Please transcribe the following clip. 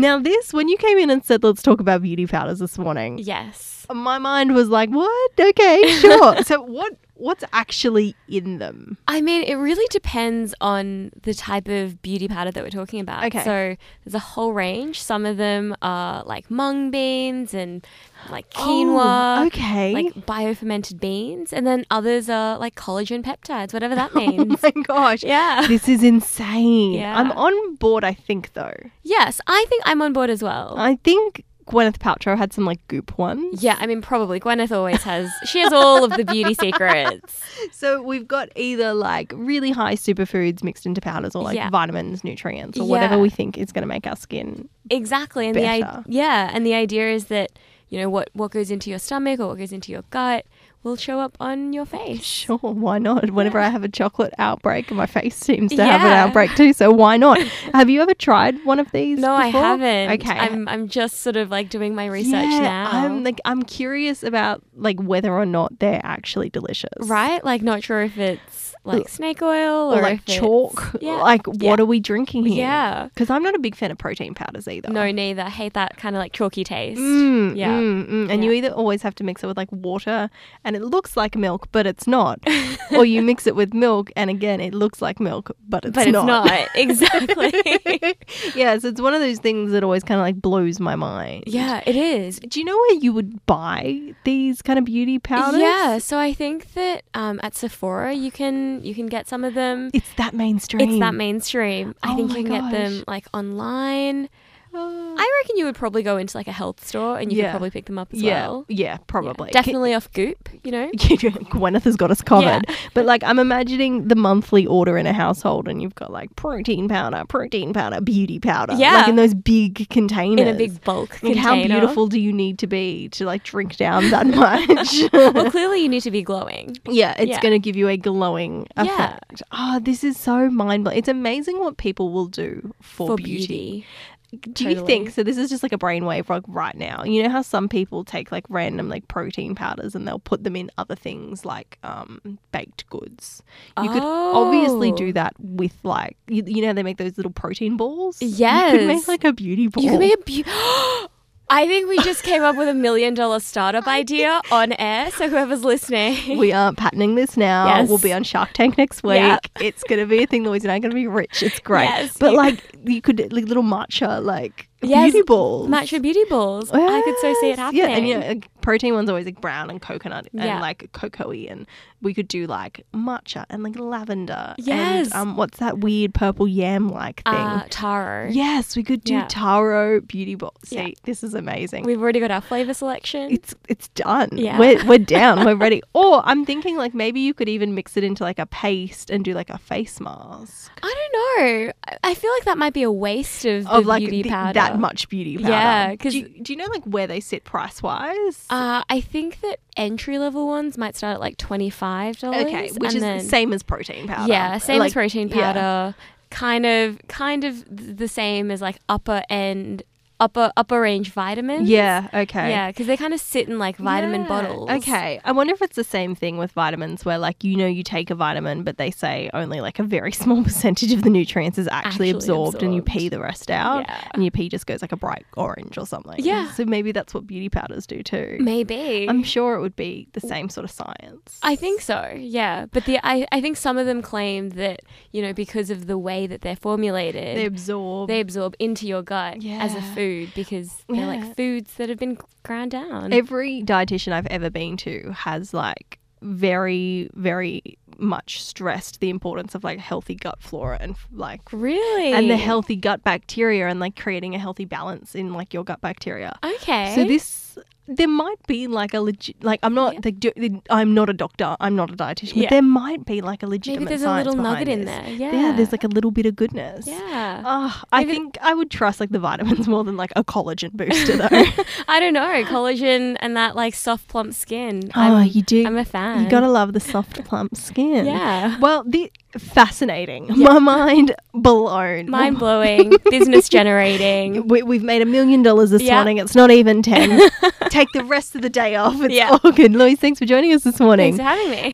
Now when you came in and said, let's talk about beauty powders this morning, Yes. my mind was like, what? Okay, sure. So what's actually in them? I mean, it really depends on the type of beauty powder that we're talking about. Okay. So there's a whole range. Some of them are like mung beans and like quinoa. Oh, okay. Like biofermented beans. And then others are like collagen peptides, whatever that means. Oh my gosh. Yeah. This is insane. Yeah. I'm on board, I think, though. Yes, I think I'm on board as well. I think Gwyneth Paltrow had some like goop ones. Yeah, I mean, probably. Gwyneth always she has all of the beauty secrets. So we've got either like really high superfoods mixed into powders or like Yeah. vitamins, nutrients, or Yeah. whatever we think is going to make our skin. Exactly. And better. and the idea is that, you know, what goes into your stomach or what goes into your gut will show up on your face. Sure, why not? Whenever I have a chocolate outbreak, my face seems to have an Yeah. outbreak too, so why not? Have you ever tried one of these No, I before? haven't. Okay. I'm just sort of like doing my research Yeah, now. I'm curious about like whether or not they're actually delicious. Right? Like not sure if it's like snake oil Or or like if it's- chalk. Yeah. Like what are we drinking here? Yeah. Because I'm not a big fan of protein powders either. No, neither. I hate that kind of like chalky taste. Yeah. Yeah. And you either always have to mix it with like water and it looks like milk, but it's not. Or you mix it with milk and again, it looks like milk, but it's But not. it's not. Exactly. Yeah, so it's one of those things that always kind of like blows my mind. Yeah, it is. Do you know where you would buy these kind of beauty powders? Yeah, so I think that at Sephora you can get some of them. It's that mainstream. It's that mainstream. I Oh think my you can get them gosh. like online. Oh. I reckon you would probably go into like a health store and you Yeah. could probably pick them up as Yeah, well. yeah, probably. Definitely off Goop, you know? Gwyneth has got us covered. But like I'm imagining the monthly order in a household and you've got like protein powder, beauty powder. Yeah. Like in those big containers. In a big bulk Like, container. how beautiful do you need to be to like drink down that much? Well, clearly you need to be glowing. Yeah, it's Yeah. going to give you a glowing Yeah. effect. Oh, this is so mind-blowing. It's amazing what people will do for beauty. Do you Totally. think, so this is just like a brainwave like right now, you know how some people take like random like protein powders and they'll put them in other things like baked goods. You could obviously Oh. do that with like, you know, they make those little protein balls? You Yes. could make like a beauty ball. You can make a beauty. I think we just came up with $1 million startup idea on air. So whoever's listening. We are patenting this now. Yes. We'll be on Shark Tank next week. Yeah. It's going to be a thing. Louise and I are going to be rich. It's great. Yes, but you- like you could like little matcha like Yes, beauty balls. Matcha beauty balls. I could so see it Yes. happening. Yeah, and you know, like, protein one's always like brown and coconut and Yeah. like cocoa-y, and we could do like matcha and like lavender. Yes. And what's that weird purple yam like thing? Taro. Yes, we could do Yeah. taro beauty balls. See, Yeah. this is amazing. We've already got our flavor selection. It's done. Yeah. We're down. We're ready. Or I'm thinking like maybe you could even mix it into like a paste and do like a face mask I don't know. I feel like that might be a waste of the of like beauty powder. that much beauty powder. Yeah, 'cause- do you know like where they sit price wise? I think that entry level ones might start at like $25. Okay, which and is then, the same as protein powder. Yeah, same Like, as protein yeah. powder. Kind of the same as like upper range vitamins. Yeah, okay. Yeah, because they kind of sit in like vitamin Yeah, bottles. Okay. I wonder if it's the same thing with vitamins where like, you know, you take a vitamin, but they say only like a very small percentage of the nutrients is actually absorbed and you pee the rest out Yeah. and your pee just goes like a bright orange or something. Yeah. So maybe that's what beauty powders do too. Maybe. I'm sure it would be the same sort of science. I think so, yeah. But I think some of them claim that, you know, because of the way that they're formulated, They absorb. they absorb into your gut as a Yeah. food because they're Yeah. like foods that have been ground down. Every dietitian I've ever been to has like very, very much stressed the importance of like healthy gut flora and like Really? and the healthy gut bacteria and like creating a healthy balance in like your gut bacteria. Okay. So there might be like a legit, like I'm not I'm not a doctor, I'm not a dietitian, Yeah. but there might be like a legitimate maybe there's a science little behind nugget in this. there. Yeah, Yeah. there's like a little bit of goodness. Yeah. I think I would trust like the vitamins more than like a collagen booster though. I don't know. Collagen and that like soft plump skin. You do. I'm a fan. You gotta love the soft plump skin. Yeah. Well, fascinating. My mind blown. Mind blowing, business generating. We've made $1 million this Yeah. morning. It's not even 10. Take the rest of the day off. It's Yeah. all good. Louise, thanks for joining us this morning. Thanks for having me.